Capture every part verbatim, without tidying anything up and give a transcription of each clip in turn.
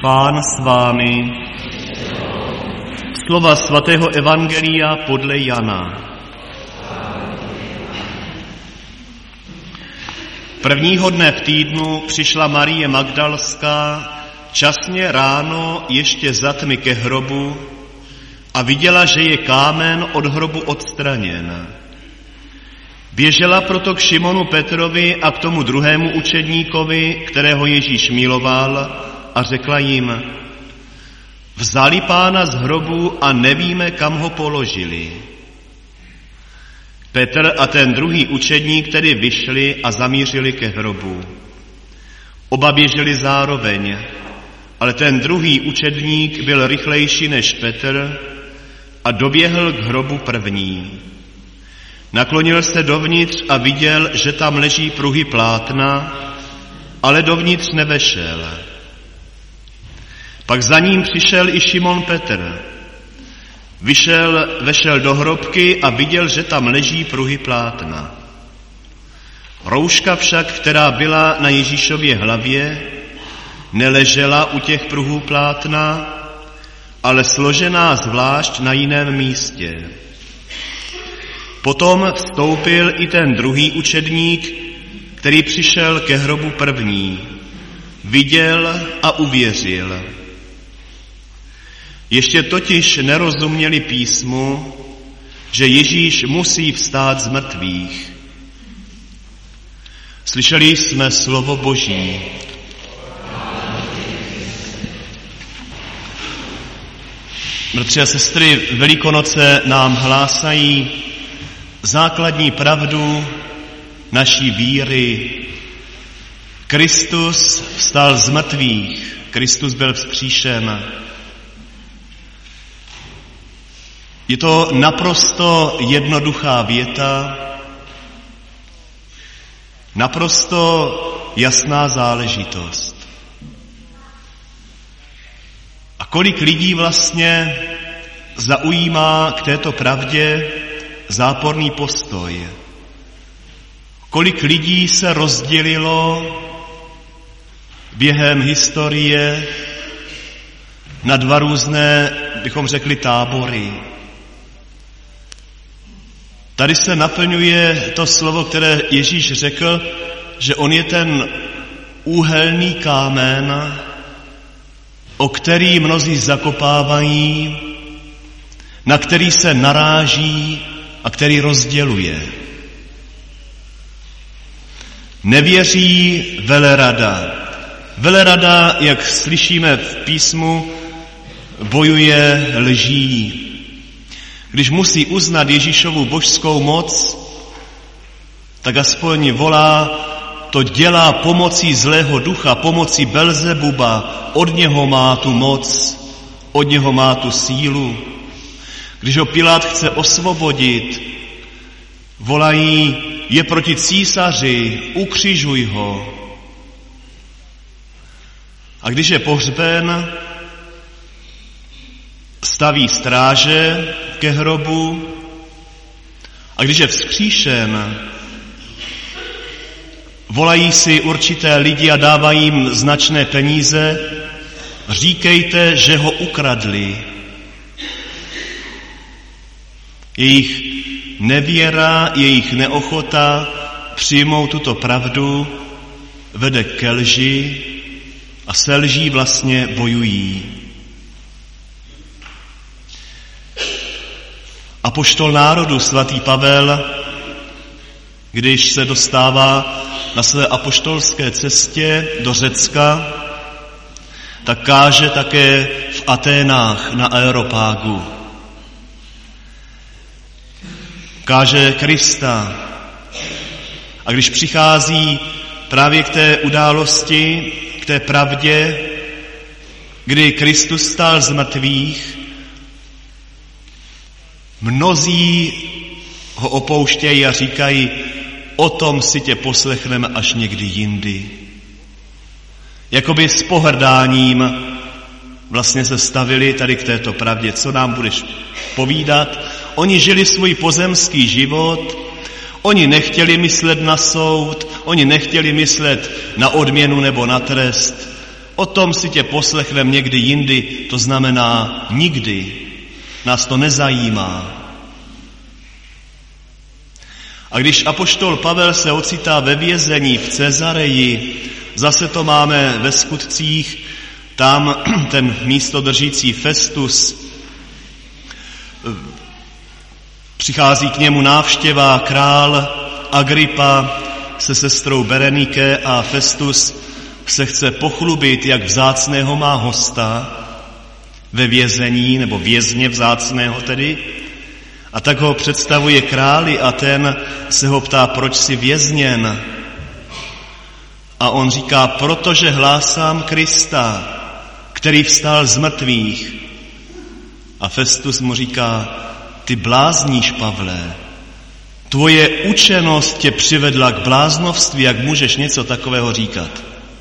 Pán s vámi. Slova svatého evangelia podle Jana. Prvního dne v týdnu přišla Marie Magdalská časně ráno ještě za tmy ke hrobu a viděla, že je kámen od hrobu odstraněn. Běžela proto k Šimonu Petrovi a k tomu druhému učedníkovi, kterého Ježíš miloval, a řekla jim: vzali Pána z hrobu a nevíme, kam ho položili. Petr a ten druhý učedník tedy vyšli a zamířili ke hrobu. Oba běželi zároveň, ale ten druhý učedník byl rychlejší než Petr a doběhl k hrobu první. Naklonil se dovnitř a viděl, že tam leží pruhy plátna, ale dovnitř nevešel. Pak za ním přišel i Šimon Petr. Vyšel, vešel do hrobky a viděl, že tam leží pruhy plátna. Rouška však, která byla na Ježíšově hlavě, neležela u těch pruhů plátna, ale složená zvlášť na jiném místě. Potom vstoupil i ten druhý učedník, který přišel ke hrobu první. Viděl a uvěřil. Ještě totiž nerozuměli písmu, že Ježíš musí vstát z mrtvých. Slyšeli jsme slovo Boží. Bratři a sestry, Velikonoce nám hlásají základní pravdu naší víry. Kristus vstal z mrtvých, Kristus byl vzkříšen. Je to naprosto jednoduchá věta, naprosto jasná záležitost. A kolik lidí vlastně zaujímá k této pravdě záporný postoj? Kolik lidí se rozdělilo během historie na dva různé, bychom řekli, tábory? Tady se naplňuje to slovo, které Ježíš řekl, že on je ten úhelný kámen, o který mnozí zakopávají, na který se naráží a který rozděluje. Nevěří velerada. Velerada, jak slyšíme v písmu, bojuje lží. Když musí uznat Ježíšovu božskou moc, tak aspoň volá, to dělá pomocí zlého ducha, pomocí Belzebuba, od něho má tu moc, od něho má tu sílu. Když ho Pilát chce osvobodit, volají, je proti císaři, ukřižuj ho. A když je pohřben, staví stráže ke hrobu, a když je vzkříšen, volají si určité lidi a dávají jim značné peníze, říkejte, že ho ukradli. Jejich nevěra, jejich neochota přijmout tuto pravdu vede ke lži a se lží vlastně bojují. Apoštol národu svatý Pavel, když se dostává na své apoštolské cestě do Řecka, tak káže také v Aténách na Areopágu. Káže Krista. A když přichází právě k té události, k té pravdě, kdy Kristus stál z mrtvých, mnozí ho opouštějí a říkají, o tom si tě poslechneme až někdy jindy. Jakoby s pohrdáním vlastně se stavili tady k této pravdě. Co nám budeš povídat? Oni žili svůj pozemský život, oni nechtěli myslet na soud, oni nechtěli myslet na odměnu nebo na trest, O tom si tě poslechneme někdy jindy, to znamená nikdy. Nás to nezajímá. A když apoštol Pavel se ocitá ve vězení v Cezareji, zase to máme ve Skutcích, tam ten místodržící Festus, přichází k němu návštěva, král Agripa se sestrou Berenike a Festus se chce pochlubit, jak vzácného má hosta ve vězení, nebo vězně vzácného tedy. A tak ho představuje králi a ten se ho ptá, proč jsi vězněn. A on říká, protože hlásám Krista, který vstal z mrtvých. A Festus mu říká, ty blázníš, Pavle, tvoje učenost tě přivedla k bláznovství, jak můžeš něco takového říkat.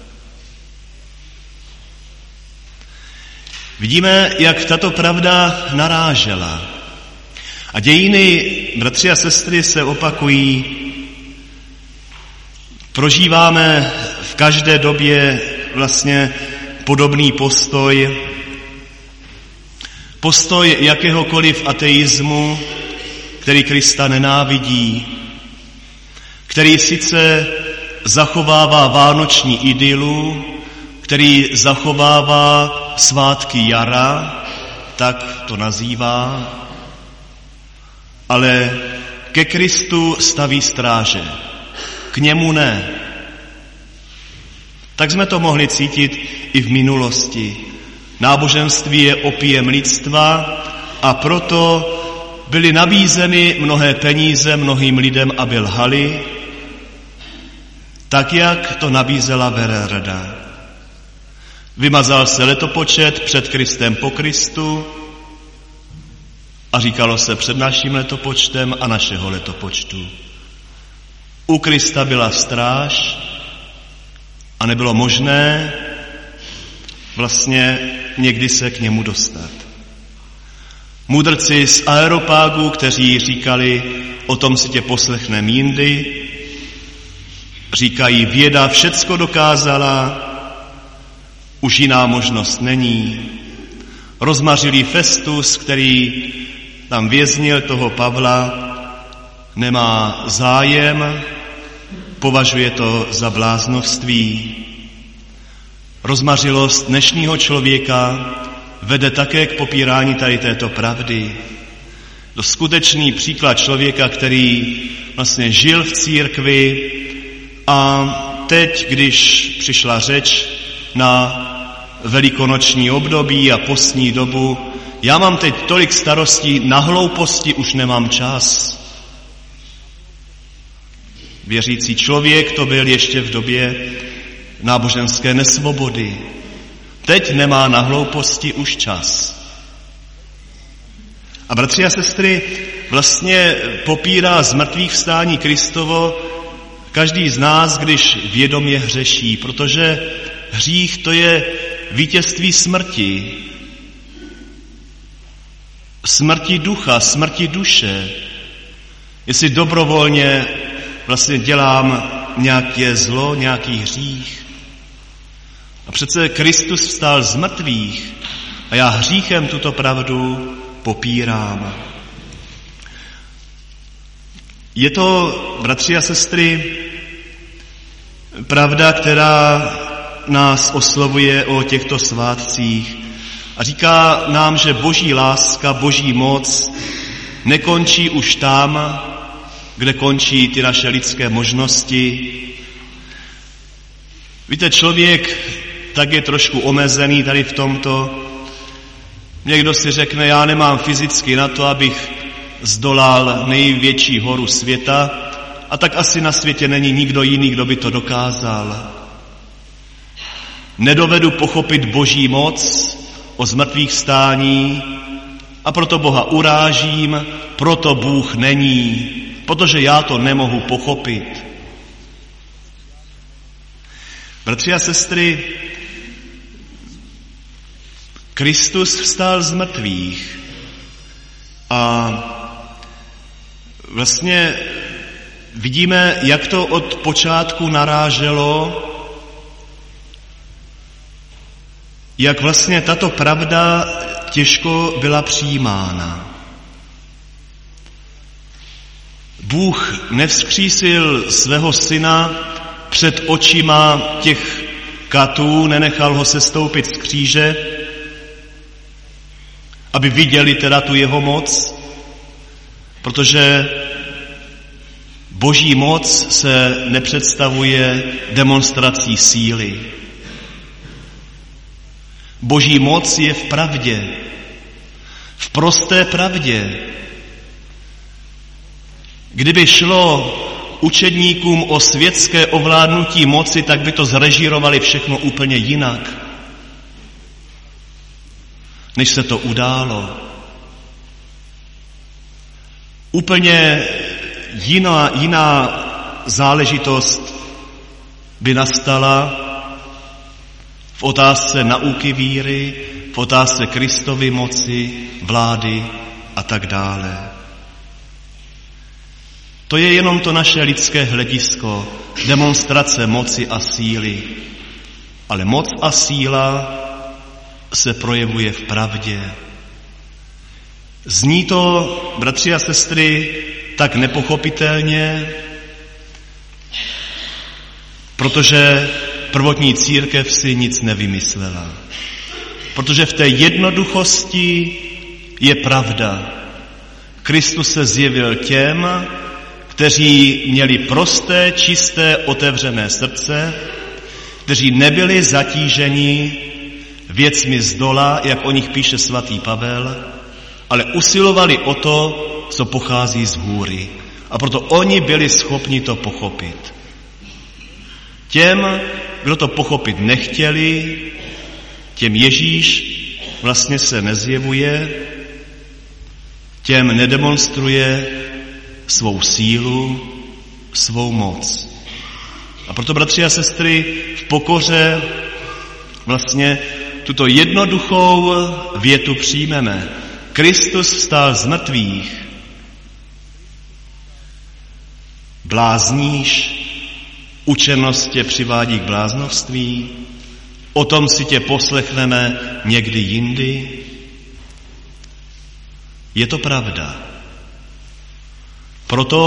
Vidíme, jak tato pravda narážela. A dějiny, bratři a sestry, se opakují. Prožíváme v každé době vlastně podobný postoj. Postoj jakéhokoliv ateismu, který Krista nenávidí, který sice zachovává vánoční idylu, který zachovává svátky jara, tak to nazývá, ale ke Kristu staví stráže, k němu ne. Tak jsme to mohli cítit i v minulosti. Náboženství je opiem lidstva a proto byly nabízeny mnohé peníze mnohým lidem, aby lhali, tak jak to nabízela Vererda. Vymazal se letopočet před Kristem po Kristu a říkalo se před naším letopočtem a našeho letopočtu. U Krista byla stráž a nebylo možné vlastně někdy se k němu dostat. Mudrci z Areopágu, kteří říkali, o tom si tě poslechnem jindy, říkají, věda všecko dokázala, už jiná možnost není. Rozmařilý Festus, který tam věznil toho Pavla, nemá zájem, považuje to za bláznovství. Rozmařilost dnešního člověka vede také k popírání tady této pravdy. To skutečný příklad člověka, který vlastně žil v církvi a teď, když přišla řeč na velikonoční období a postní dobu, já mám teď tolik starostí, na hlouposti už nemám čas. Věřící člověk to byl ještě v době náboženské nesvobody. Teď nemá na hlouposti už čas. A bratři a sestry, vlastně popírá zmrtvých vstání Kristovo každý z nás, když vědomě hřeší, protože hřích to je vítězství smrti. Smrti ducha, smrti duše. Jestli dobrovolně vlastně dělám nějaké zlo, nějaký hřích. A přece Kristus vstal z mrtvých a já hříchem tuto pravdu popírám. Je to, bratři a sestry, pravda, která nás oslovuje o těchto svátcích a říká nám, že boží láska, boží moc nekončí už tam, kde končí ty naše lidské možnosti. Víte, člověk tak je trošku omezený tady v tomto. Někdo si řekne, já nemám fyzicky na to, abych zdolal největší horu světa, a tak asi na světě není nikdo jiný, kdo by to dokázal. Nedovedu pochopit boží moc o zmrtvých stání a proto Boha urážím, proto Bůh není, protože já to nemohu pochopit. Bratři a sestry, Kristus vstal z mrtvých a vlastně vidíme, jak to od počátku naráželo jak vlastně tato pravda těžko byla přijímána. Bůh nevzkřísil svého syna před očima těch katů, nenechal ho sestoupit z kříže, aby viděli teda tu jeho moc, protože Boží moc se nepředstavuje demonstrací síly. Boží moc je v pravdě, v prosté pravdě. Kdyby šlo učedníkům o světské ovládnutí moci, tak by to zrežírovali všechno úplně jinak, než se to událo. Úplně jiná, jiná záležitost by nastala v otázce nauky víry, v otázce Kristovy moci, vlády a tak dále. To je jenom to naše lidské hledisko, demonstrace moci a síly. Ale moc a síla se projevuje v pravdě. Zní to, bratři a sestry, tak nepochopitelně, protože prvotní církev si nic nevymyslela. Protože v té jednoduchosti je pravda. Kristus se zjevil těm, kteří měli prosté, čisté, otevřené srdce, kteří nebyli zatíženi věcmi z dola, jak o nich píše svatý Pavel, ale usilovali o to, co pochází z hůry. A proto oni byli schopni to pochopit. Těm, kdo to pochopit nechtěli, těm Ježíš vlastně se nezjevuje, těm nedemonstruje svou sílu, svou moc. A proto, bratři a sestry, v pokoře vlastně tuto jednoduchou větu přijmeme. Kristus vstal z mrtvých. Blázníš, učenost tě přivádí k bláznovství, o tom si tě poslechneme někdy jindy. Je to pravda. Proto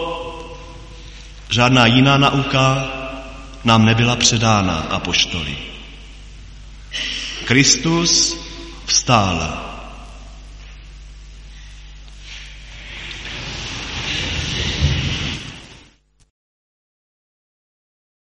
žádná jiná nauka nám nebyla předána apoštoly. Kristus vstal.